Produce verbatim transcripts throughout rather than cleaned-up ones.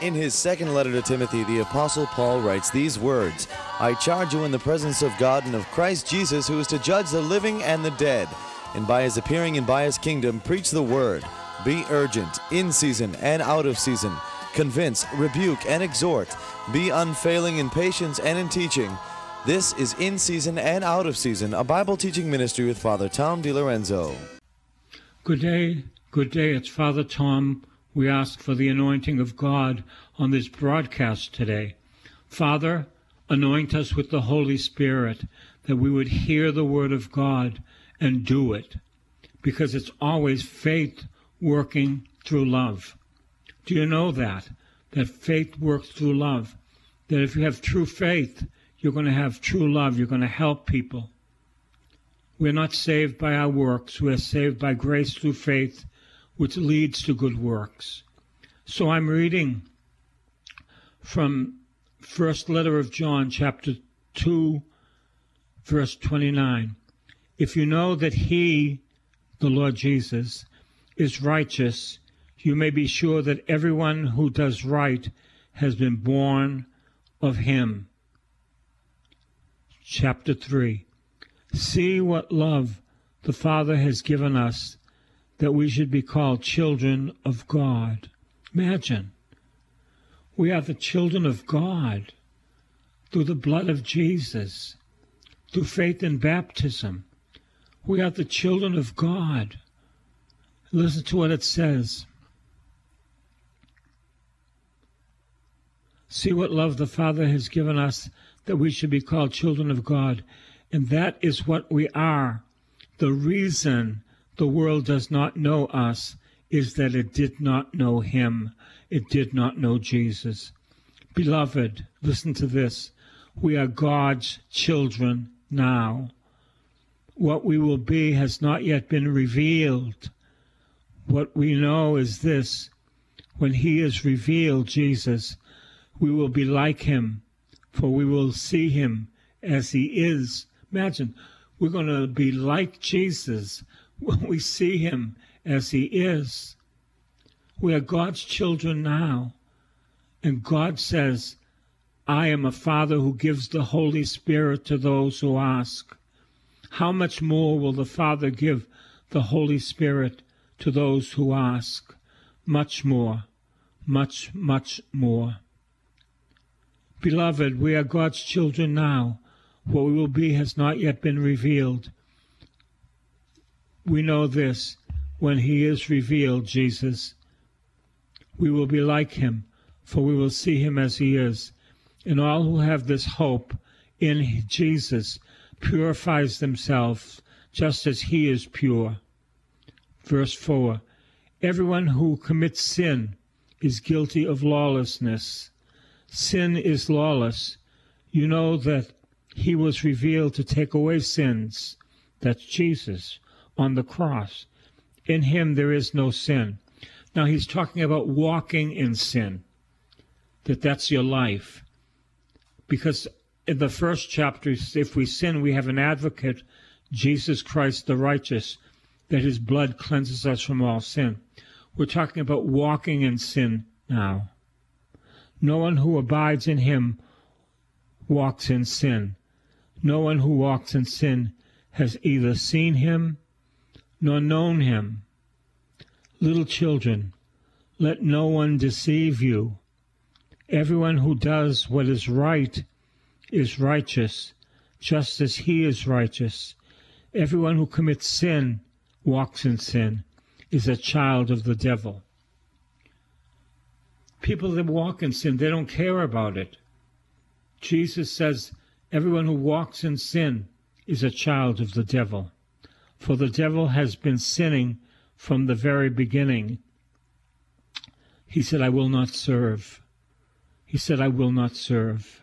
In his second letter to Timothy, the Apostle Paul writes these words, I charge you in the presence of God and of Christ Jesus, who is to judge the living and the dead, and by his appearing and by his kingdom, preach the word. Be urgent, in season and out of season. Convince, rebuke, and exhort. Be unfailing in patience and in teaching. This is In Season and Out of Season, a Bible teaching ministry with Father Tom DiLorenzo. Good day, good day. It's Father Tom. We ask for the anointing of God on this broadcast today. Father, anoint us with the Holy Spirit, that we would hear the word of God and do it, because it's always faith working through love. Do you know that? That faith works through love. That if you have true faith, you're going to have true love. You're going to help people. We're not saved by our works. We're saved by grace through faith, which leads to good works. So I'm reading from First Letter of John, chapter two, verse twenty-nine. If you know that he, the Lord Jesus, is righteous, you may be sure that everyone who does right has been born of him. Chapter three. See what love the Father has given us, that we should be called children of God. Imagine, we are the children of God through the blood of Jesus, through faith in baptism. We are the children of God. Listen to what it says. See what love the Father has given us, that we should be called children of God. And that is what we are. The reason the world does not know us is that it did not know him. It did not know Jesus. Beloved, listen to this. We are God's children now. What we will be has not yet been revealed. What we know is this. When he is revealed, Jesus, we will be like him, for we will see him as he is. Imagine, we're going to be like Jesus when we see him as he is. We are God's children now. And God says, I am a Father who gives the Holy Spirit to those who ask. How much more will the Father give the Holy Spirit to those who ask? Much more, much, much more. Beloved, we are God's children now. What we will be has not yet been revealed. We know this. When he is revealed, Jesus, we will be like him, for we will see him as he is. And all who have this hope in Jesus purifies themselves just as he is pure. Verse four, everyone who commits sin is guilty of lawlessness. Sin is lawless. You know that he was revealed to take away sins. That's Jesus on the cross. In him there is no sin. Now he's talking about walking in sin, that that's your life. Because in the first chapter, if we sin, we have an advocate, Jesus Christ the righteous, that his blood cleanses us from all sin. We're talking about walking in sin now. No one who abides in him walks in sin. No one who walks in sin has either seen him nor known him. Little children, let no one deceive you. Everyone who does what is right is righteous, just as he is righteous. Everyone who commits sin, walks in sin, is a child of the devil. People that walk in sin, they don't care about it. Jesus says, everyone who walks in sin is a child of the devil. For the devil has been sinning from the very beginning. He said, I will not serve. He said, I will not serve.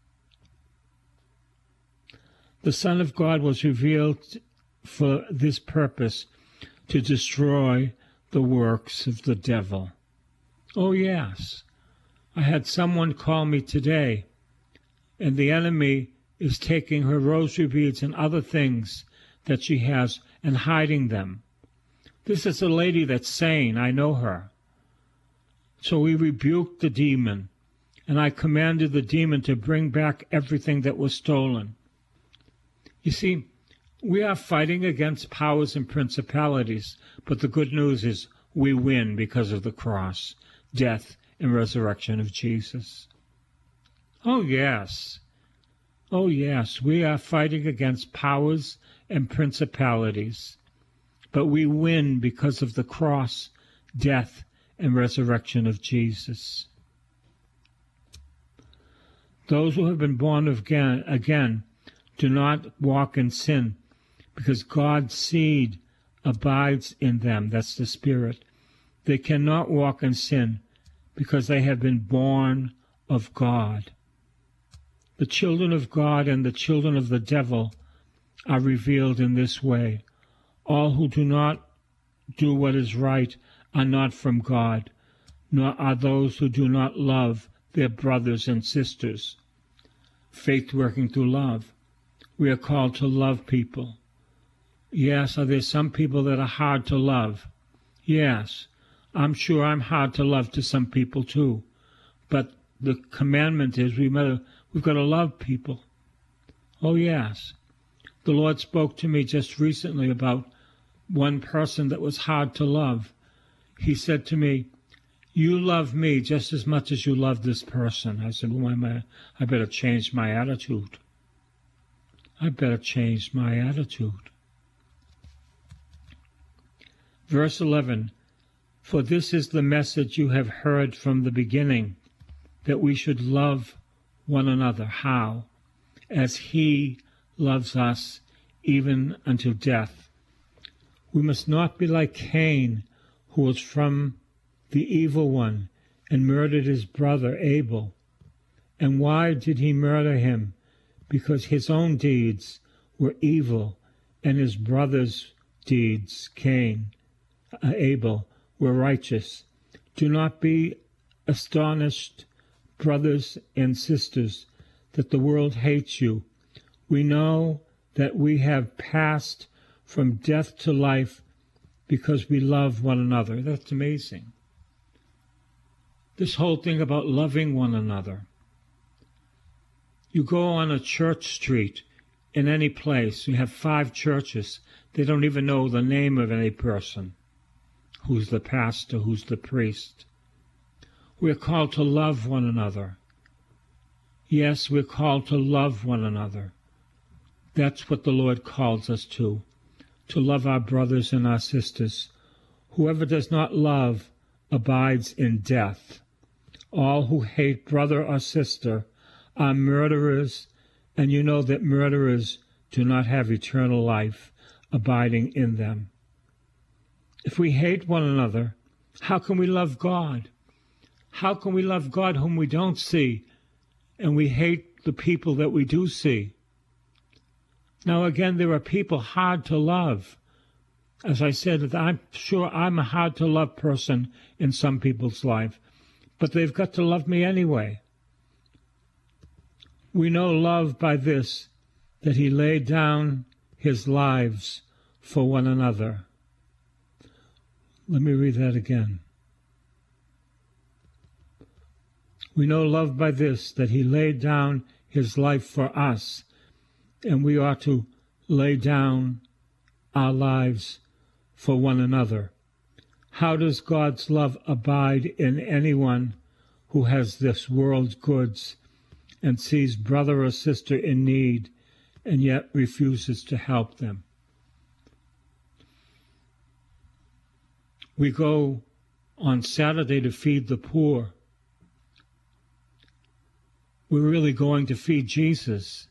The Son of God was revealed for this purpose, to destroy the works of the devil. Oh, yes. I had someone call me today, and the enemy is taking her rosary beads and other things that she has and hiding them. This is a lady that's sane. I know her. So we rebuked the demon, and I commanded the demon to bring back everything that was stolen. You see, we are fighting against powers and principalities, but the good news is we win because of the cross, death, and resurrection of Jesus. Oh, yes. Oh, yes, we are fighting against powers and principalities, but we win because of the cross, death, and resurrection of Jesus. Those who have been born again, again do not walk in sin, because God's seed abides in them. That's the Spirit. They cannot walk in sin because they have been born of God. The children of God and the children of the devil are revealed in this way. All who do not do what is right are not from God, nor are those who do not love their brothers and sisters. Faith working through love. We are called to love people. Yes, are there some people that are hard to love? Yes, I'm sure I'm hard to love to some people too. But the commandment is we better, we've got to love people. Oh, yes. The Lord spoke to me just recently about one person that was hard to love. He said to me, you love me just as much as you love this person. I said, well, I, I better change my attitude. I better change my attitude. Verse eleven, for this is the message you have heard from the beginning, that we should love one another. How? As he loves us, even unto death. We must not be like Cain, who was from the evil one, and murdered his brother Abel. And why did he murder him? Because his own deeds were evil, and his brother's deeds, Cain, uh, Abel, were righteous. Do not be astonished, brothers and sisters, that the world hates you. We know that we have passed from death to life because we love one another. That's amazing. This whole thing about loving one another. You go on a church street in any place, you have five churches. They don't even know the name of any person. Who's the pastor? Who's the priest? We're called to love one another. Yes, we're called to love one another. That's what the Lord calls us to, to love our brothers and our sisters. Whoever does not love abides in death. All who hate brother or sister are murderers, and you know that murderers do not have eternal life abiding in them. If we hate one another, how can we love God? How can we love God whom we don't see, and we hate the people that we do see? Now again, there are people hard to love. As I said, I'm sure I'm a hard-to-love person in some people's life, but they've got to love me anyway. We know love by this, that he laid down his lives for one another. Let me read that again. We know love by this, that he laid down his life for us, and we ought to lay down our lives for one another. How does God's love abide in anyone who has this world's goods and sees brother or sister in need and yet refuses to help them? We go on Saturday to feed the poor. We're really going to feed Jesus.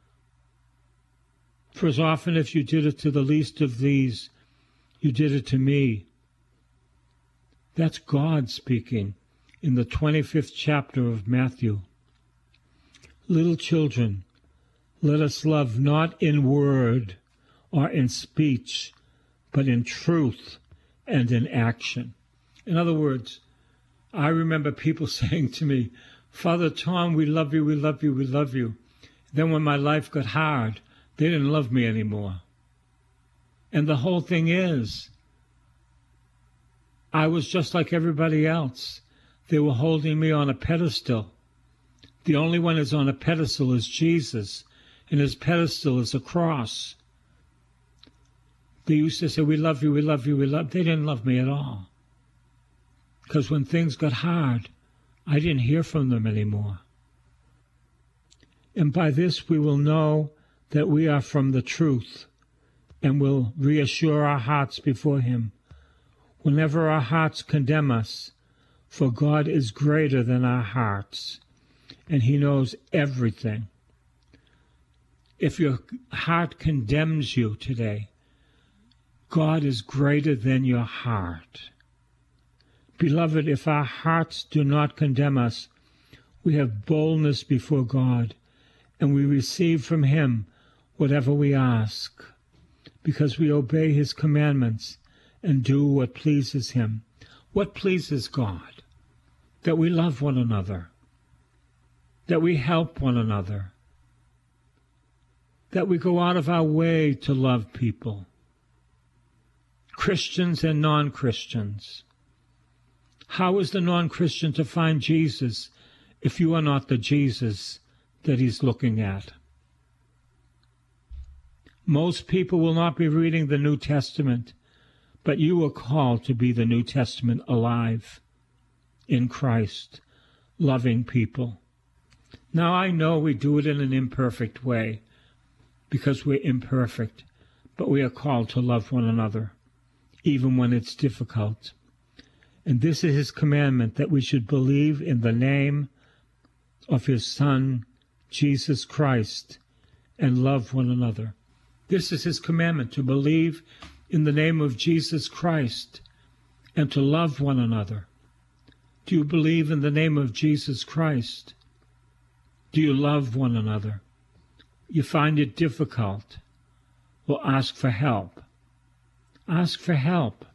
For as often as you did it to the least of these, you did it to me. That's God speaking in the twenty-fifth chapter of Matthew. Little children, let us love not in word or in speech, but in truth and in action. In other words, I remember people saying to me, Father Tom, we love you, we love you, we love you. Then when my life got hard, they didn't love me anymore. And the whole thing is, I was just like everybody else. They were holding me on a pedestal. The only one who's on a pedestal is Jesus, and his pedestal is a cross. They used to say, we love you, we love you, we love you. They didn't love me at all. Because when things got hard, I didn't hear from them anymore. And by this we will know that we are from the truth, and will reassure our hearts before him. Whenever our hearts condemn us, for God is greater than our hearts, and he knows everything. If your heart condemns you today, God is greater than your heart. Beloved, if our hearts do not condemn us, we have boldness before God, and we receive from him whatever we ask, because we obey his commandments and do what pleases him. What pleases God? That we love one another, that we help one another, that we go out of our way to love people, Christians and non-Christians. How is the non-Christian to find Jesus if you are not the Jesus that he's looking at? Most people will not be reading the New Testament, but you are called to be the New Testament alive in Christ, loving people. Now, I know we do it in an imperfect way because we're imperfect, but we are called to love one another, even when it's difficult. And this is his commandment, that we should believe in the name of his Son, Jesus Christ, and love one another. This is his commandment, to believe in the name of Jesus Christ and to love one another. Do you believe in the name of Jesus Christ? Do you love one another? You find it difficult? Well, ask for help. Ask for help.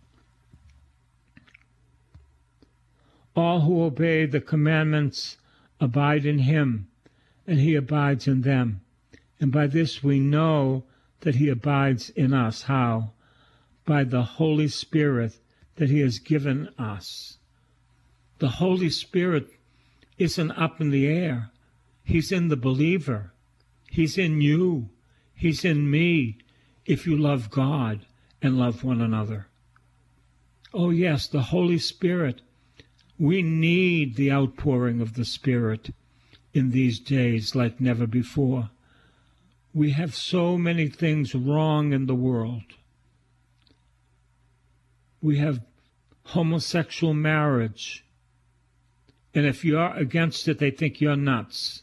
All who obey the commandments abide in him, and he abides in them. And by this we know that he abides in us. How? By the Holy Spirit that he has given us. The Holy Spirit isn't up in the air. He's in the believer. He's in you. He's in me, if you love God and love one another. Oh yes, the Holy Spirit. We need the outpouring of the Spirit in these days like never before. We have so many things wrong in the world. We have homosexual marriage. And if you're against it, they think you're nuts.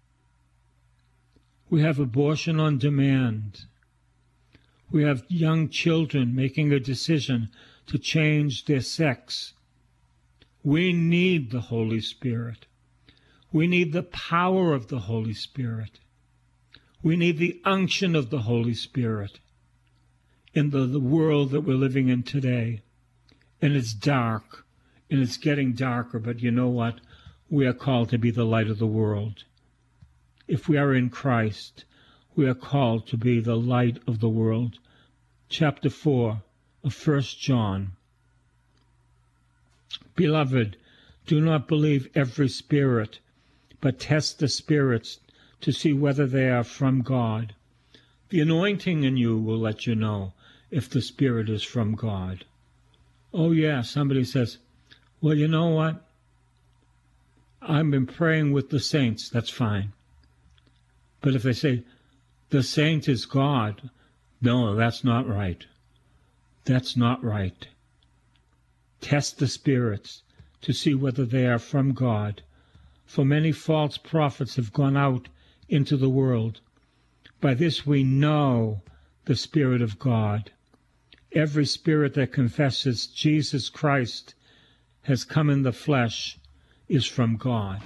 We have abortion on demand. We have young children making a decision to change their sex. We need the Holy Spirit. We need the power of the Holy Spirit. We need the unction of the Holy Spirit in the, the world that we're living in today. And it's dark, and it's getting darker, but you know what? We are called to be the light of the world. If we are in Christ, we are called to be the light of the world. Chapter four of First John. Beloved, do not believe every spirit, but test the spirits to see whether they are from God. The anointing in you will let you know if the Spirit is from God. Oh yeah, somebody says, well, you know what? I've been praying with the saints. That's fine. But if they say, the saint is God, no, that's not right. That's not right. Test the spirits to see whether they are from God. For many false prophets have gone out into the world. By this we know the Spirit of God. Every spirit that confesses Jesus Christ has come in the flesh is from God.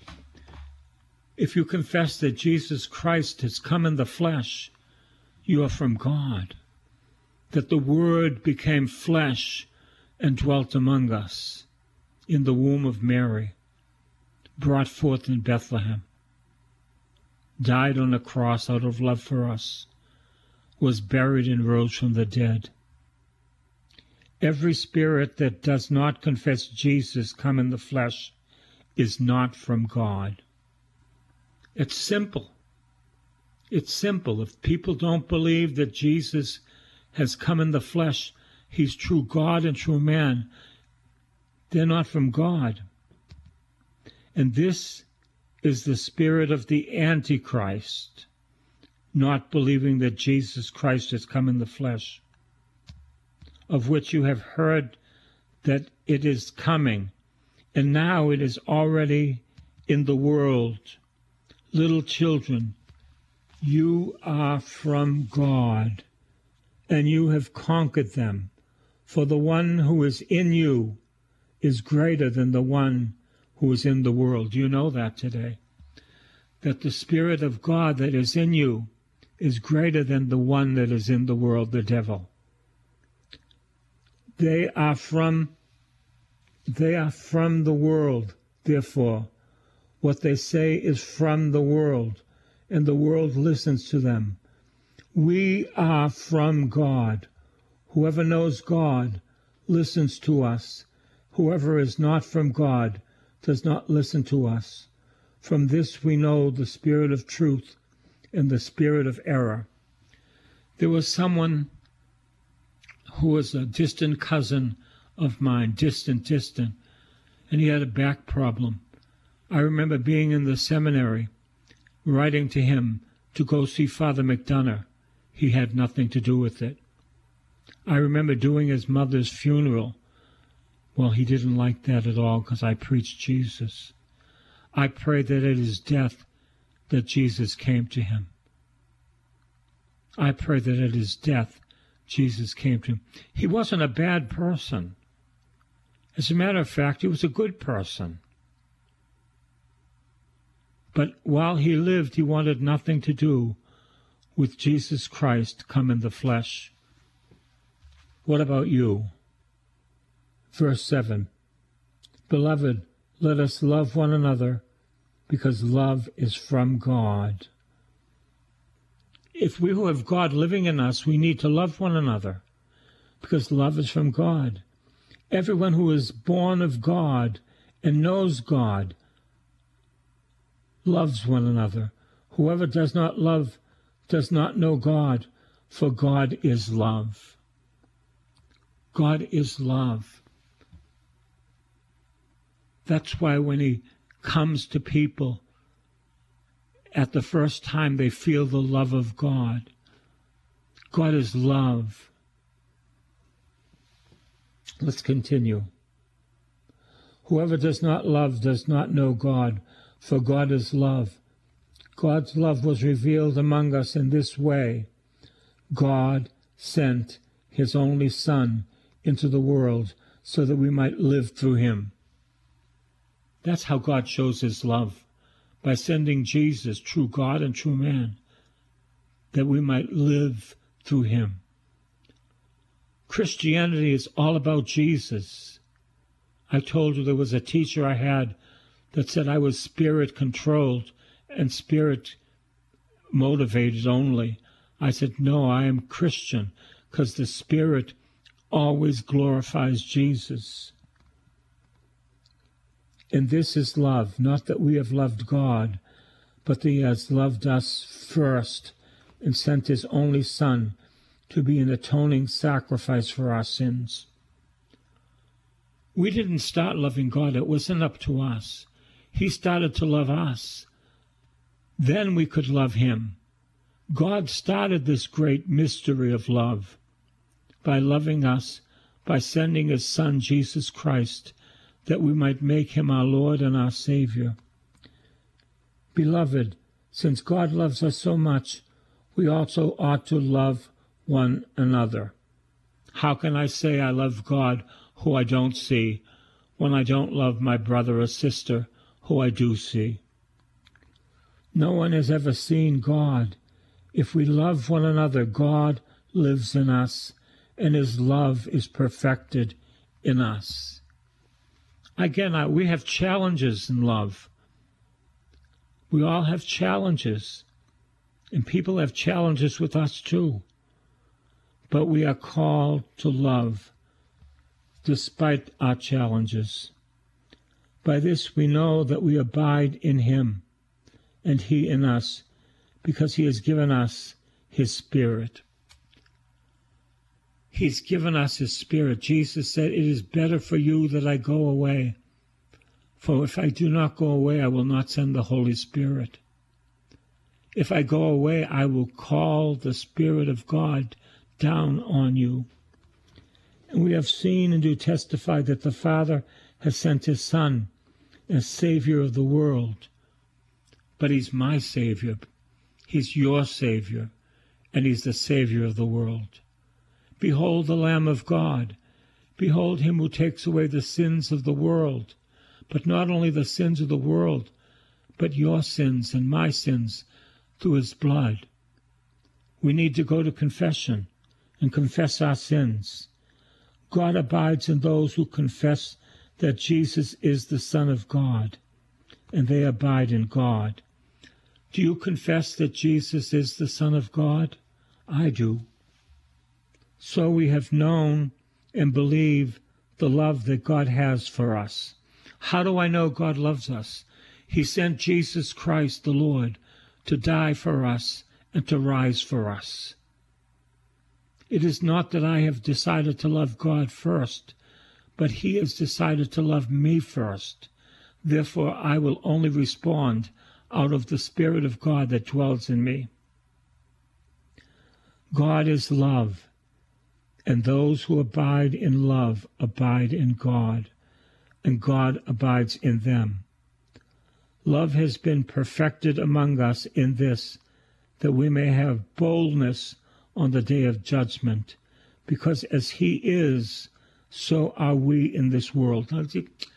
If you confess that Jesus Christ has come in the flesh, you are from God. That the Word became flesh and dwelt among us in the womb of Mary, brought forth in Bethlehem, died on a cross out of love for us, was buried and rose from the dead. Every spirit that does not confess Jesus come in the flesh is not from God. It's simple. It's simple. If people don't believe that Jesus has come in the flesh, he's true God and true man, they're not from God. And this is the spirit of the Antichrist, not believing that Jesus Christ has come in the flesh, of which you have heard that it is coming, and now it is already in the world. Little children, you are from God, and you have conquered them, for the one who is in you is greater than the one who is in the world. You know that today, that the Spirit of God that is in you is greater than the one that is in the world, the devil. They are from, they are from the world, therefore, what they say is from the world, and the world listens to them. We are from God. Whoever knows God listens to us. Whoever is not from God does not listen to us. From this we know the spirit of truth and the spirit of error. There was someone who was a distant cousin of mine, distant, distant, and he had a back problem. I remember being in the seminary, writing to him to go see Father McDonough. He had nothing to do with it. I remember doing his mother's funeral. Well, he didn't like that at all because I preached Jesus. I pray that at his death that Jesus came to him. I pray that at his death Jesus came to him. He wasn't a bad person. As a matter of fact, he was a good person. But while he lived, he wanted nothing to do with Jesus Christ come in the flesh. What about you? Verse seven, Beloved, let us love one another, because love is from God. If we who have God living in us, we need to love one another, because love is from God. Everyone who is born of God and knows God loves one another. Whoever does not love does not know God, for God is love. God is love. That's why when he comes to people, at the first time they feel the love of God. God is love. Let's continue. Whoever does not love does not know God, for God is love. God's love was revealed among us in this way. God sent his only Son into the world so that we might live through him. That's how God shows his love, by sending Jesus, true God and true man, that we might live through him. Christianity is all about Jesus. I told you there was a teacher I had that said I was spirit-controlled and spirit-motivated only. I said, no, I am Christian, because the Spirit always glorifies Jesus. And this is love, not that we have loved God, but that he has loved us first and sent his only Son to be an atoning sacrifice for our sins. We didn't start loving God. It wasn't up to us. He started to love us. Then we could love him. God started this great mystery of love by loving us, by sending his Son, Jesus Christ, that we might make him our Lord and our Savior. Beloved, since God loves us so much, we also ought to love one another. How can I say I love God who I don't see, when I don't love my brother or sister who I do see? No one has ever seen God. If we love one another, God lives in us, and his love is perfected in us. Again, I, we have challenges in love. We all have challenges, and people have challenges with us too. But we are called to love despite our challenges. By this we know that we abide in him, and he in us, because he has given us his Spirit. He's given us his Spirit. Jesus said, "It is better for you that I go away. For if I do not go away, I will not send the Holy Spirit. If I go away, I will call the Spirit of God down on you." And we have seen and do testify that the Father has sent his Son as Savior of the world. But he's my Savior. He's your Savior. And he's the Savior of the world. Behold the Lamb of God. Behold him who takes away the sins of the world. But not only the sins of the world, but your sins and my sins through his blood. We need to go to confession and confess our sins. God abides in those who confess that Jesus is the Son of God, and they abide in God. Do you confess that Jesus is the Son of God? I do. So we have known and believe the love that God has for us. How do I know God loves us? He sent Jesus Christ, the Lord, to die for us and to rise for us. It is not that I have decided to love God first, but he has decided to love me first. Therefore, I will only respond out of the Spirit of God that dwells in me. God is love, and those who abide in love abide in God, and God abides in them. Love has been perfected among us in this, that we may have boldness on the day of judgment, because as he is, so are we in this world. Now,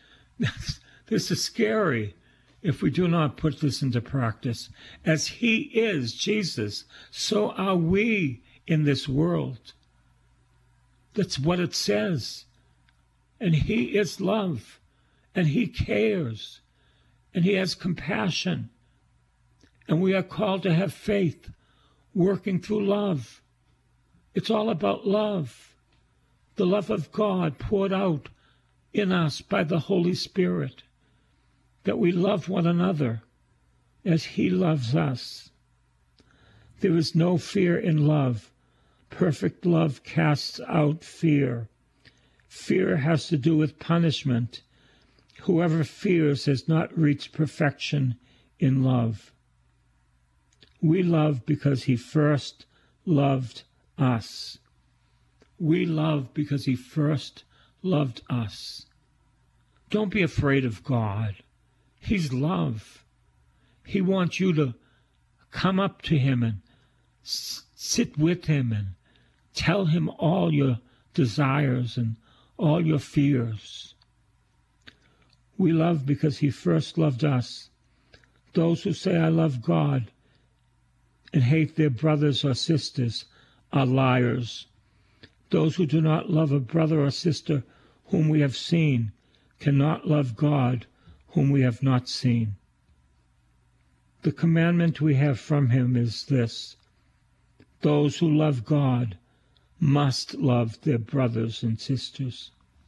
this is scary if we do not put this into practice. As he is, Jesus, so are we in this world. That's what it says. And he is love, and he cares, and he has compassion. And we are called to have faith, working through love. It's all about love, the love of God poured out in us by the Holy Spirit, that we love one another as he loves us. There is no fear in love. Perfect love casts out fear. Fear has to do with punishment. Whoever fears has not reached perfection in love. We love because he first loved us. We love because he first loved us. Don't be afraid of God. He's love. He wants you to come up to him and s- sit with him and tell him all your desires and all your fears. We love because he first loved us. Those who say, "I love God," and hate their brothers or sisters are liars. Those who do not love a brother or sister whom we have seen cannot love God whom we have not seen. The commandment we have from him is this: those who love God must love their brothers and sisters.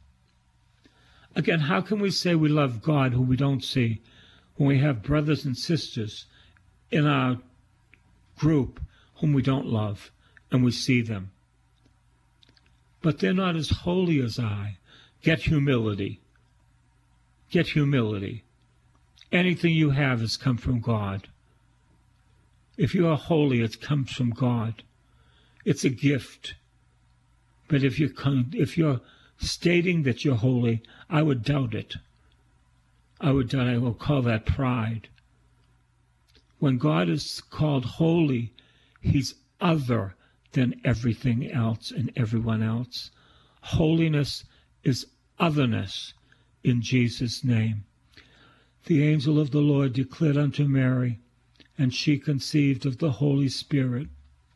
Again, how can we say we love God who we don't see when we have brothers and sisters in our group whom we don't love and we see them? But they're not as holy as I. Get humility. Get humility. Anything you have has come from God. If you are holy, it comes from God. It's a gift. But if you're, if you're stating that you're holy, I would doubt it. I would doubt, I will call that pride. When God is called holy, he's other than everything else and everyone else. Holiness is otherness in Jesus' name. The angel of the Lord declared unto Mary, and she conceived of the Holy Spirit.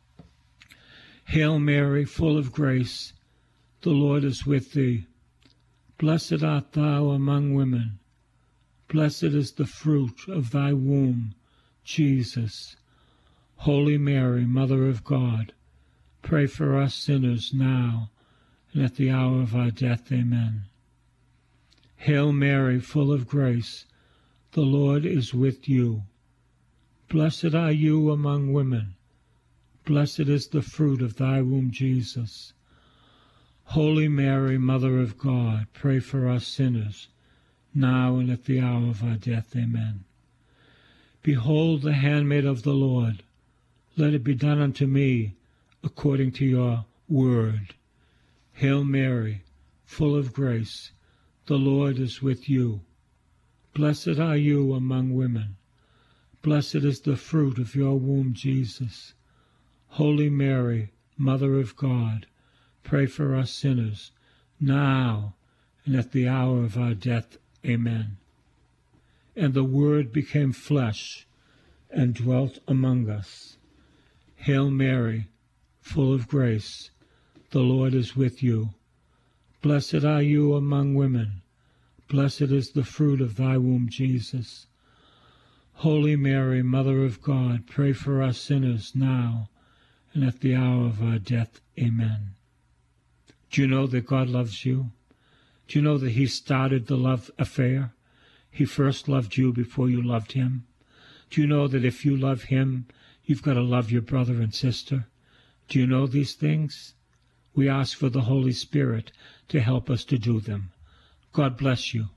Hail Mary, full of grace, the Lord is with thee. Blessed art thou among women. Blessed is the fruit of thy womb, Jesus. Holy Mary, Mother of God, pray for us sinners now and at the hour of our death. Amen. Hail Mary, full of grace, the Lord is with you. Blessed are you among women. Blessed is the fruit of thy womb, Jesus. Holy Mary, Mother of God, pray for us sinners, now and at the hour of our death. Amen. Behold the handmaid of the Lord. Let it be done unto me according to your word. Hail Mary, full of grace, the Lord is with you. Blessed are you among women. Blessed is the fruit of your womb, Jesus. Holy Mary, Mother of God, pray for us sinners, now and at the hour of our death. Amen. And the Word became flesh and dwelt among us. Hail Mary, full of grace, the Lord is with you. Blessed are you among women. Blessed is the fruit of thy womb, Jesus. Holy Mary, Mother of God, pray for us sinners now and at the hour of our death. Amen. Do you know that God loves you? Do you know that he started the love affair? He first loved you before you loved him. Do you know that if you love him, you've got to love your brother and sister? Do you know these things? We ask for the Holy Spirit to help us to do them. God bless you.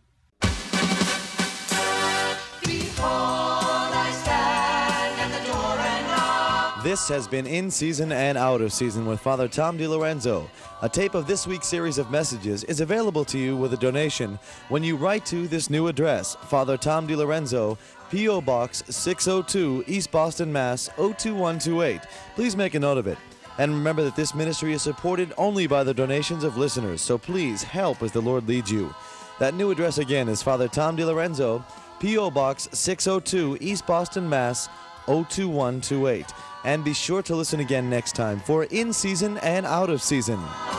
This has been In Season and Out of Season with Father Tom DiLorenzo. A tape of this week's series of messages is available to you with a donation when you write to this new address, Father Tom DiLorenzo, P O. Box six oh two, East Boston, Mass. oh two one two eight. Please make a note of it. And remember that this ministry is supported only by the donations of listeners, so please help as the Lord leads you. That new address again is Father Tom DiLorenzo, P O. Box six oh two, East Boston, Mass. oh two one two eight. And be sure to listen again next time for In Season and Out of Season.